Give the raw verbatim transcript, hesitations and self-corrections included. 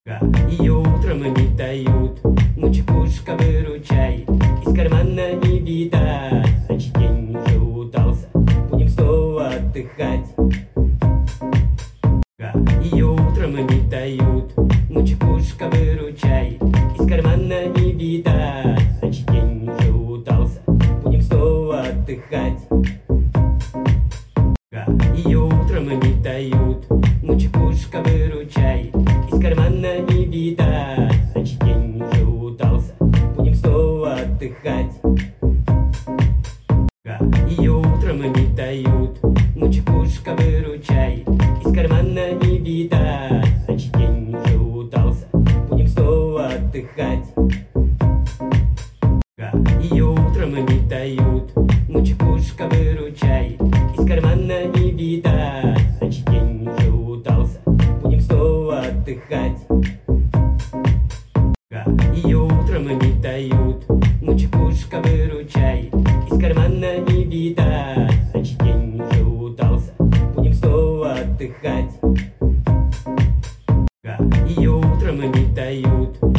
Ее утром не дают, мучекушка выручает, из кармана не видать, значит день уже удался, будем снова отдыхать. Ее утром не дают, мучекушка выручает, из кармана не видать, значит день уже удался, будем снова отдыхать. Ее утром не дают, мучекушка выручает, из кармана не видать, значит день уже удался, будем снова отдыхать. Ее утром не дают, мучекушка выручает, из кармана не видать, значит день уже удался, будем снова отдыхать. Ее утром не дают, мучекушка выручает, из кармана не видать, значит день уже удался, будем снова отдыхать. Ее утром не дают, мучекушка выручает, из кармана не видать, значит день уже удался, будем снова отдыхать. Ее утром не дают,